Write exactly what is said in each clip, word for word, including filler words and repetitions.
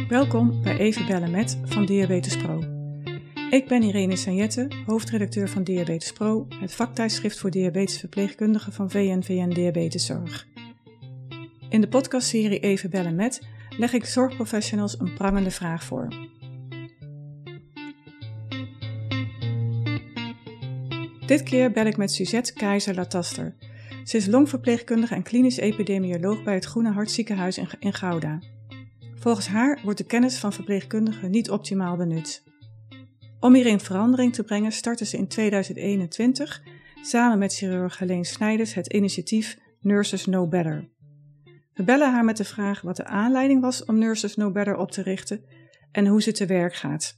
Welkom bij Even bellen met van Diabetes Pro. Ik ben Irene Sanjette, hoofdredacteur van Diabetes Pro, het vaktijdschrift voor diabetesverpleegkundigen van V N V N Diabeteszorg. In de podcastserie Even bellen met leg ik zorgprofessionals een prangende vraag voor. Dit keer bel ik met Suzette Keizer-Lataster. Ze is longverpleegkundige en klinisch epidemioloog bij het Groene Hart ziekenhuis in Gouda. Volgens haar wordt de kennis van verpleegkundigen niet optimaal benut. Om hierin verandering te brengen startte ze in tweeduizend eenentwintig samen met chirurg Helene Snijders het initiatief Nurses Know Better. We bellen haar met de vraag wat de aanleiding was om Nurses Know Better op te richten en hoe ze te werk gaat.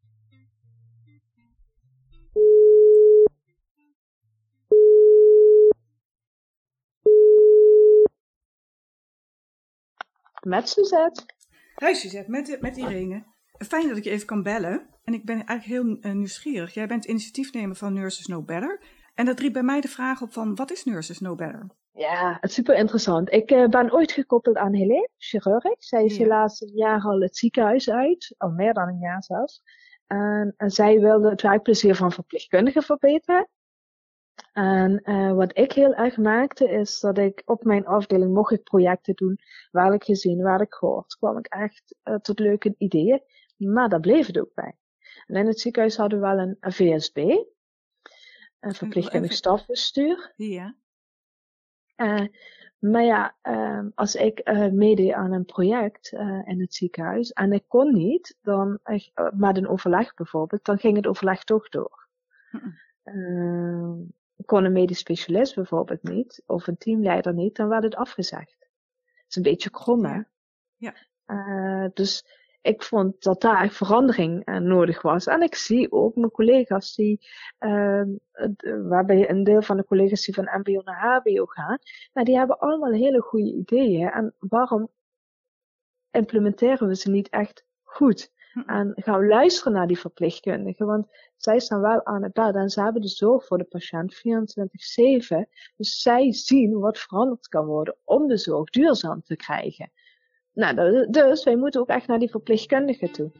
Met Suzette. Hi Suzette, met, met Irene. Fijn dat ik je even kan bellen. En ik ben eigenlijk heel uh, nieuwsgierig. Jij bent initiatiefnemer van Nurses Know Better. En dat riep bij mij de vraag op van, wat is Nurses Know Better? Ja, het is super interessant. Ik uh, ben ooit gekoppeld aan Helene, chirurg. Zij is ja. helaas een jaar al het ziekenhuis uit. Al meer dan een jaar zelfs. En, en zij wilde het werkplezier van verpleegkundigen verbeteren. En uh, wat ik heel erg maakte is dat ik op mijn afdeling mocht ik projecten doen. Waar ik gezien, waar ik gehoord. Kwam ik echt uh, tot leuke ideeën. Maar daar bleef het ook bij. En in het ziekenhuis hadden we wel een V S B. Een verpleegkundig stafbestuur. Ja. Uh, maar ja, uh, als ik uh, meedeed aan een project uh, in het ziekenhuis. En ik kon niet, dan, uh, met een overleg bijvoorbeeld. Dan ging het overleg toch door. Uh, kon een medisch specialist bijvoorbeeld niet, of een teamleider niet, dan werd het afgezegd. Dat is een beetje krom, hè? Ja. Uh, dus ik vond dat daar echt verandering uh, nodig was. En ik zie ook mijn collega's die, uh, waarbij een deel van de collega's die van M B O naar H B O gaan, nou, die hebben allemaal hele goede ideeën. En waarom implementeren we ze niet echt goed? En gaan we luisteren naar die verpleegkundigen, want zij staan wel aan het bed en ze hebben de zorg voor de patiënt vierentwintig zeven. Dus zij zien wat veranderd kan worden om de zorg duurzaam te krijgen. Nou, dus wij moeten ook echt naar die verpleegkundigen toe.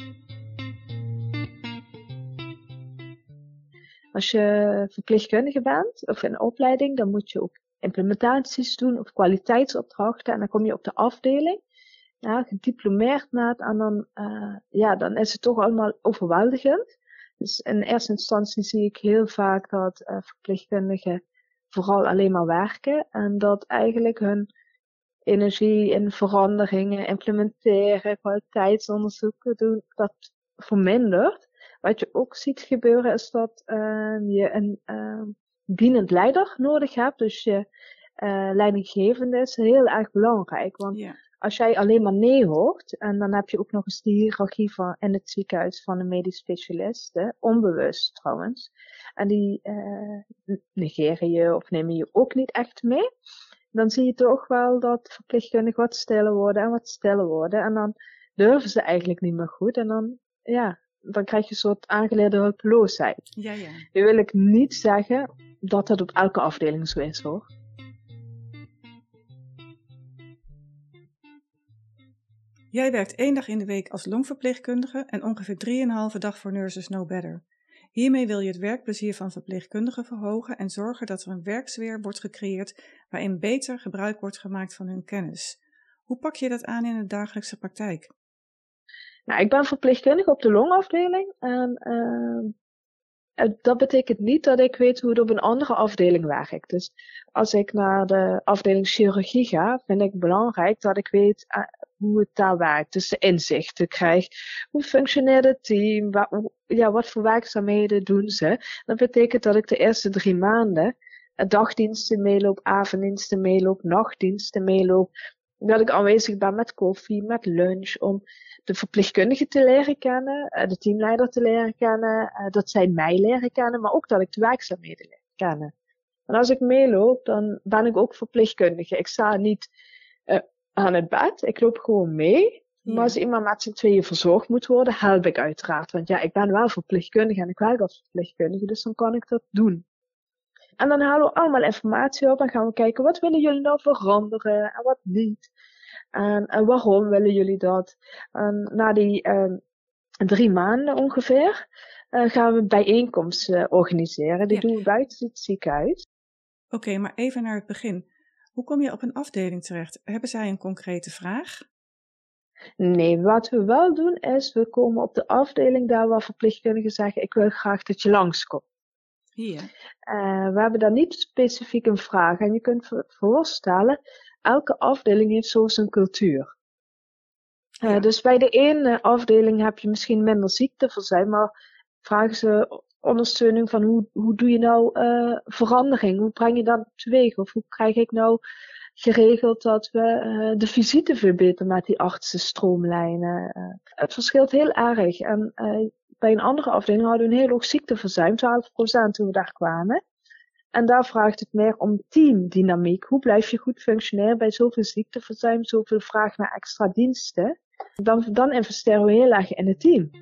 Als je verpleegkundige bent, of in opleiding, dan moet je ook implementaties doen of kwaliteitsopdrachten en dan kom je op de afdeling. Ja, gediplomeerd na het en dan, uh, ja, dan is het toch allemaal overweldigend. Dus in eerste instantie zie ik heel vaak dat uh, verpleegkundigen vooral alleen maar werken. En dat eigenlijk hun energie in veranderingen, implementeren, kwaliteitsonderzoeken doen, dat vermindert. Wat je ook ziet gebeuren is dat uh, je een uh, dienend leider nodig hebt. Dus je uh, leidinggevende is heel erg belangrijk. Want yeah. Als jij alleen maar nee hoort, en dan heb je ook nog eens die hiërarchie van, in het ziekenhuis van een medisch specialist, hè, onbewust trouwens. En die uh, negeren je of nemen je ook niet echt mee. Dan zie je toch wel dat verpleegkundigen wat stiller worden en wat stiller worden. En dan durven ze eigenlijk niet meer goed. En dan, ja, dan krijg je een soort aangeleerde hulpeloosheid. Ja, ja. Nu wil ik niet zeggen dat dat op elke afdeling zo is, hoor. Jij werkt één dag in de week als longverpleegkundige en ongeveer drieënhalve dag voor Nurses Know Better. Hiermee wil je het werkplezier van verpleegkundigen verhogen en zorgen dat er een werksfeer wordt gecreëerd waarin beter gebruik wordt gemaakt van hun kennis. Hoe pak je dat aan in de dagelijkse praktijk? Nou, ik ben verpleegkundige op de longafdeling en uh, dat betekent niet dat ik weet hoe het op een andere afdeling werkt. Dus als ik naar de afdeling chirurgie ga, vind ik belangrijk dat ik weet uh, hoe het daar werkt. Dus de inzichten krijg. Hoe functioneert het team? Wat, ja, wat voor werkzaamheden doen ze? Dat betekent dat ik de eerste drie maanden dagdiensten meeloop, avonddiensten meeloop, nachtdiensten meeloop. Dat ik aanwezig ben met koffie, met lunch, om de verpleegkundige te leren kennen, de teamleider te leren kennen, dat zij mij leren kennen, maar ook dat ik de werkzaamheden leer kennen. En als ik meeloop, dan ben ik ook verpleegkundige. Ik sta niet uh, aan het bed, ik loop gewoon mee. Ja. Maar als iemand met z'n tweeën verzorgd moet worden, help ik uiteraard. Want ja, ik ben wel verpleegkundige en ik werk als verpleegkundige, dus dan kan ik dat doen. En dan halen we allemaal informatie op en gaan we kijken, wat willen jullie nou veranderen en wat niet. En, en waarom willen jullie dat? En na die uh, drie maanden ongeveer uh, gaan we bijeenkomsten uh, organiseren. Die ja. doen we buiten het ziekenhuis. Oké, okay, maar even naar het begin. Hoe kom je op een afdeling terecht? Hebben zij een concrete vraag? Nee, wat we wel doen is, we komen op de afdeling daar waar verpleegkundigen zeggen, ik wil graag dat je langskomt. Hier. Uh, we hebben daar niet specifiek een vraag. En je kunt je voorstellen, elke afdeling heeft zo zijn cultuur. Uh, ja. Dus bij de ene afdeling heb je misschien minder ziekteverzuim, maar vragen ze ondersteuning van hoe, hoe doe je nou uh, verandering? Hoe breng je dat teweeg? Of hoe krijg ik nou geregeld dat we uh, de visite veel beter met die artsen stroomlijnen? Uh, het verschilt heel erg. En uh, bij een andere afdeling hadden we een heel hoog ziekteverzuim, twaalf procent toen we daar kwamen. En daar vraagt het meer om teamdynamiek. Hoe blijf je goed functioneren bij zoveel ziekteverzuim, zoveel vraag naar extra diensten? Dan, dan investeren we heel erg in het team.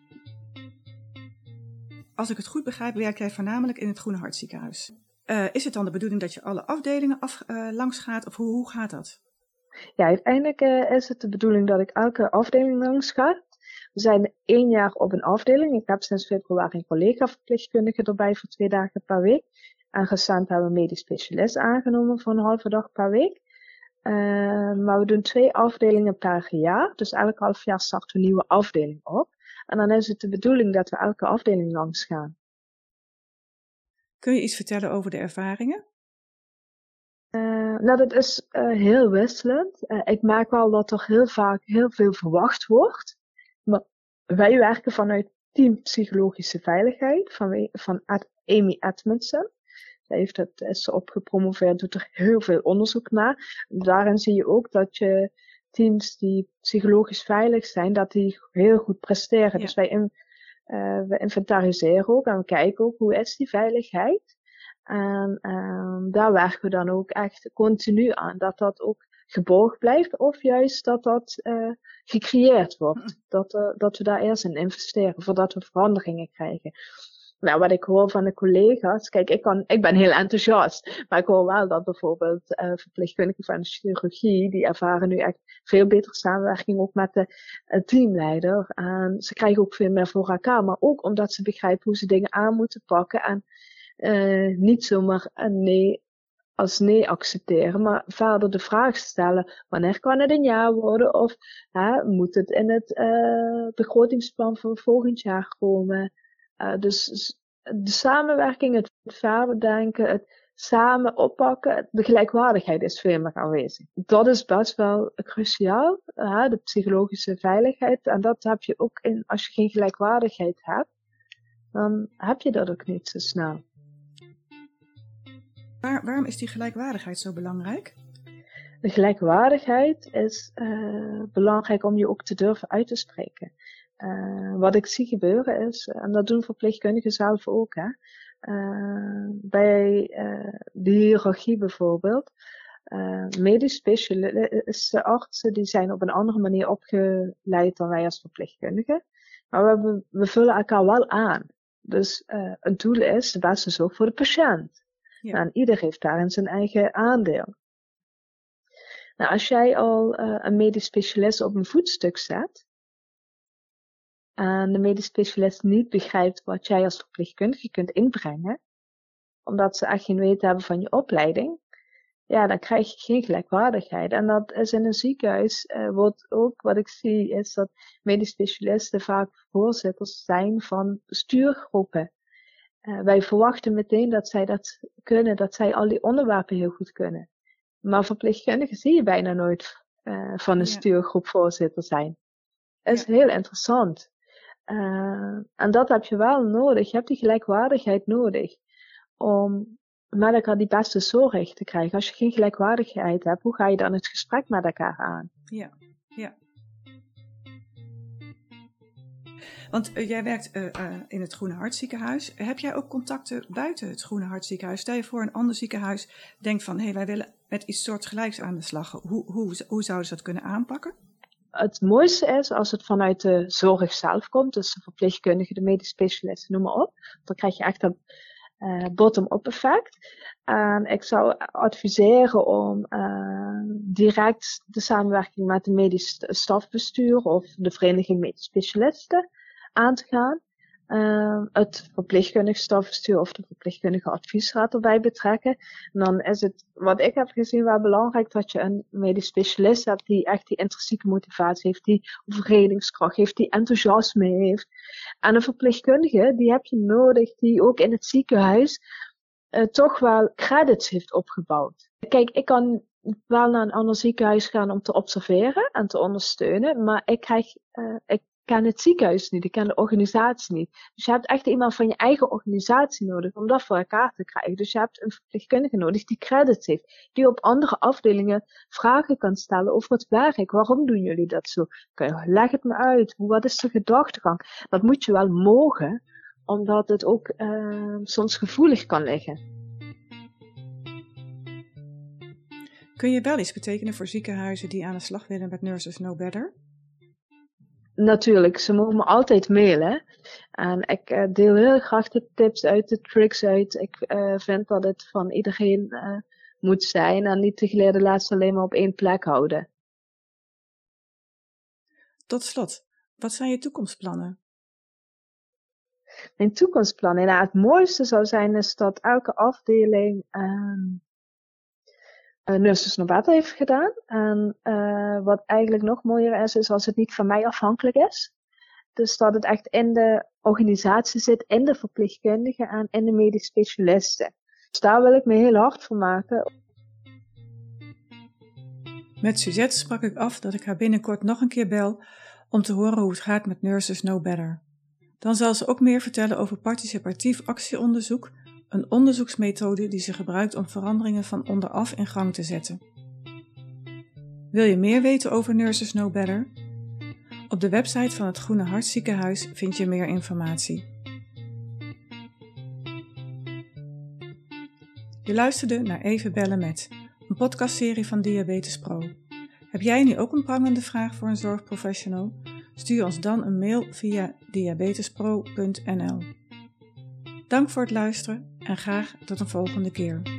Als ik het goed begrijp, werk jij voornamelijk in het Groene Hartziekenhuis. Uh, is het dan de bedoeling dat je alle afdelingen af, uh, langs gaat? Of hoe, hoe gaat dat? Ja, uiteindelijk uh, is het de bedoeling dat ik elke afdeling langs ga. We zijn één jaar op een afdeling. Ik heb sinds februari een collega-verpleegkundige erbij voor twee dagen per week. En recent hebben we een medisch specialist aangenomen voor een halve dag per week. Uh, maar we doen twee afdelingen per jaar. Dus elk half jaar starten we een nieuwe afdeling op. En dan is het de bedoeling dat we elke afdeling langs gaan. Kun je iets vertellen over de ervaringen? Uh, nou, dat is uh, heel wisselend. Uh, ik merk wel dat er heel vaak heel veel verwacht wordt. Maar wij werken vanuit team psychologische veiligheid van, van Amy Edmondson. Zij heeft het, is opgepromoveerd, doet er heel veel onderzoek naar. Daarin zie je ook dat je teams die psychologisch veilig zijn, dat die heel goed presteren. Ja. Dus wij in, uh, we inventariseren ook en we kijken ook hoe is die veiligheid. En um, daar werken we dan ook echt continu aan. Dat dat ook geborgd blijft of juist dat dat uh, gecreëerd wordt. Hm. Dat, uh, dat we daar eerst in investeren voordat we veranderingen krijgen. Nou, wat ik hoor van de collega's, kijk, ik, kan, ik ben heel enthousiast, maar ik hoor wel dat bijvoorbeeld uh, verpleegkundigen van de chirurgie, die ervaren nu echt veel betere samenwerking ook met de uh, teamleider. En ze krijgen ook veel meer voor elkaar, maar ook omdat ze begrijpen hoe ze dingen aan moeten pakken en uh, niet zomaar een nee als nee accepteren, maar verder de vraag stellen, wanneer kan het een jaar worden of hè, moet het in het uh, begrotingsplan voor volgend jaar komen? Uh, dus de samenwerking, het verder denken, het samen oppakken, de gelijkwaardigheid is veel meer aanwezig. Dat is best wel cruciaal, uh, de psychologische veiligheid. En dat heb je ook in, als je geen gelijkwaardigheid hebt, dan heb je dat ook niet zo snel. Waar, waarom is die gelijkwaardigheid zo belangrijk? De gelijkwaardigheid is uh, belangrijk om je ook te durven uit te spreken. Uh, wat ik zie gebeuren is, en dat doen verpleegkundigen zelf ook, hè, uh, bij uh, de hiërarchie bijvoorbeeld. Uh, medisch specialisten, artsen, die zijn op een andere manier opgeleid dan wij als verpleegkundigen. Maar we, we vullen elkaar wel aan. Dus uh, het doel is de beste zorg voor de patiënt. Ja. Nou, en ieder heeft daarin zijn eigen aandeel. Nou, als jij al uh, een medisch specialist op een voetstuk zet, en de medisch specialist niet begrijpt wat jij als verpleegkundige kunt inbrengen, omdat ze echt geen weten hebben van je opleiding, ja, dan krijg je geen gelijkwaardigheid. En dat is in een ziekenhuis, uh, wordt ook, wat ik zie, is dat medisch specialisten vaak voorzitters zijn van bestuurgroepen. Uh, wij verwachten meteen dat zij dat kunnen, dat zij al die onderwerpen heel goed kunnen. Maar verpleegkundigen zie je bijna nooit uh, van een ja. stuurgroep voorzitter zijn. Dat is ja. heel interessant. Uh, en dat heb je wel nodig. Je hebt die gelijkwaardigheid nodig om met elkaar die beste zorg te krijgen. Als je geen gelijkwaardigheid hebt, hoe ga je dan het gesprek met elkaar aan? Ja, ja. Want uh, jij werkt uh, uh, in het Groene Hartziekenhuis. Heb jij ook contacten buiten het Groene Hartziekenhuis? Stel je voor een ander ziekenhuis denkt van, hé, hey, wij willen met iets soortgelijks aan de slag. Hoe, hoe, hoe zouden ze dat kunnen aanpakken? Het mooiste is als het vanuit de zorg zelf komt, dus de verpleegkundige, de medisch specialisten, noem maar op. Dan krijg je echt een uh, bottom-up effect. En ik zou adviseren om uh, direct de samenwerking met de medisch stafbestuur of de Vereniging Medisch Specialisten aan te gaan. Uh, het verpleegkundig stafbestuur of de verpleegkundige adviesraad erbij betrekken. En dan is het, wat ik heb gezien, wel belangrijk dat je een medisch specialist hebt die echt die intrinsieke motivatie heeft, die overredingskracht heeft, die enthousiasme heeft. En een verpleegkundige, die heb je nodig, die ook in het ziekenhuis uh, toch wel credits heeft opgebouwd. Kijk, ik kan wel naar een ander ziekenhuis gaan om te observeren en te ondersteunen, maar ik krijg, uh, ik ken het ziekenhuis niet, ik ken de organisatie niet. Dus je hebt echt iemand van je eigen organisatie nodig om dat voor elkaar te krijgen. Dus je hebt een verpleegkundige nodig die credits heeft, die op andere afdelingen vragen kan stellen over het werk. Waarom doen jullie dat zo? Leg het me uit, wat is de gedachtegang? Dat moet je wel mogen, omdat het ook uh, soms gevoelig kan liggen. Kun je wel iets betekenen voor ziekenhuizen die aan de slag willen met Nurses Know Better? Natuurlijk, ze mogen me altijd mailen. En ik uh, deel heel graag de tips uit, de tricks uit. Ik uh, vind dat het van iedereen uh, moet zijn en niet de geleerde laatste alleen maar op één plek houden. Tot slot, wat zijn je toekomstplannen? Mijn toekomstplannen? Nou, het mooiste zou zijn is dat elke afdeling um, Uh, Nurses Know Better heeft gedaan. En uh, wat eigenlijk nog mooier is, is als het niet van mij afhankelijk is. Dus dat het echt in de organisatie zit, in de verpleegkundigen en in de medisch specialisten. Dus daar wil ik me heel hard voor maken. Met Suzette sprak ik af dat ik haar binnenkort nog een keer bel om te horen hoe het gaat met Nurses Know Better. Dan zal ze ook meer vertellen over participatief actieonderzoek, een onderzoeksmethode die ze gebruikt om veranderingen van onderaf in gang te zetten. Wil je meer weten over Nurses Know Better? Op de website van het Groene Hart Ziekenhuis vind je meer informatie. Je luisterde naar Even Bellen Met, een podcastserie van Diabetes Pro. Heb jij nu ook een prangende vraag voor een zorgprofessional? Stuur ons dan een mail via diabetespro punt n l. Dank voor het luisteren en graag tot een volgende keer.